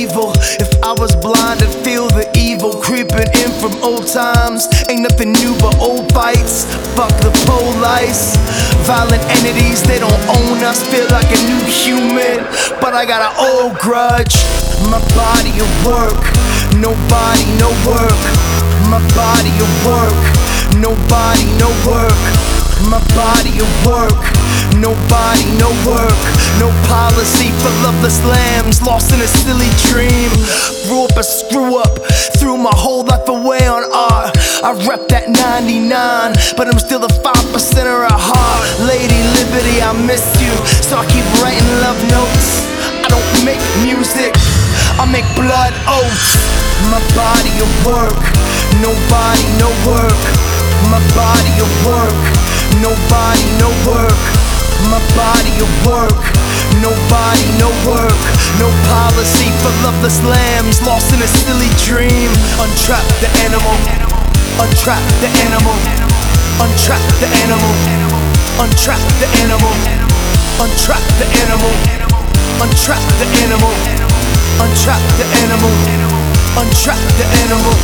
evil. If I was blind, I'd feel the evil creeping in from old times. Ain't nothing new but old fights. Fuck the police. Violent entities, they don't own us. Feel like a new human, but I got an old grudge. My body at work, nobody, no work. My body at work, nobody, no work. My body at work, nobody, no work. No policy for loveless lambs, lost in a silly dream. Grew up a screw up, threw my whole life away on art. I rep that 99, but I'm still the 5%er at heart. Lady Liberty, I miss you, so I keep writing love notes. I don't make music, I make blood oaths. My body at work, nobody, no work. My body at work, nobody, no work. My body at work, nobody, no work. No policy for loveless lambs, lost in a silly dream. Untrap the animal, untrap the animal, untrap the animal, untrap the animal, untrap the animal, untrap the animal, untrap the animal, untrap the animal.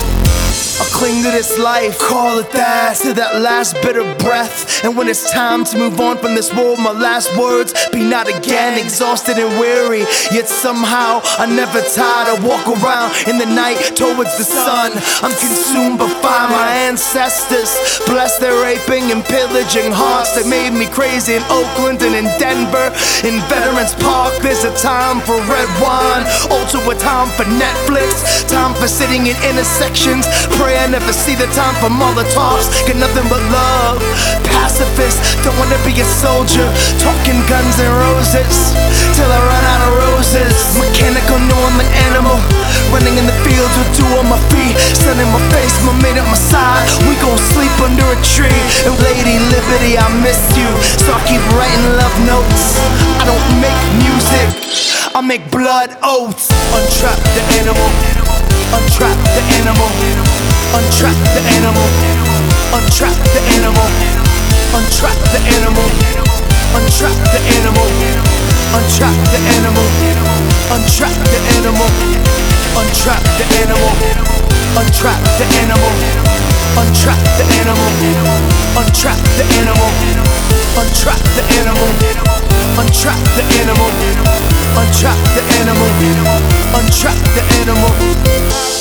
I cling to this life, call it that, to that last bit of breath. And when it's time to move on from this world, my last words be not again. Exhausted and weary, yet somehow I never tired. I walk around in the night towards the sun. I'm consumed by fire, my ancestors bless their raping and pillaging hearts. They made me crazy in Oakland and in Denver. In Veterans Park, there's a time for red wine, also a time for Netflix. Time for sitting in intersections. I never see the time for Molotovs. Get nothing but love. Pacifist, don't wanna be a soldier. Talking guns and roses till I run out of roses. Mechanical, know I'm an animal. Running in the fields with two on my feet. Sun in my face, my mate at my side. We gon' sleep under a tree. And Lady Liberty, I miss you, so I keep writing love notes. I don't make music, I make blood oaths. Untrap the animal, untrap the animal, untrap the animal, untrap the animal, untrap the animal, untrap the animal, untrap the animal, untrap the animal, untrap the animal, untrap the animal, untrap the animal, untrap the animal, untrap the animal, untrap the animal, untrap the animal, untrap the animal.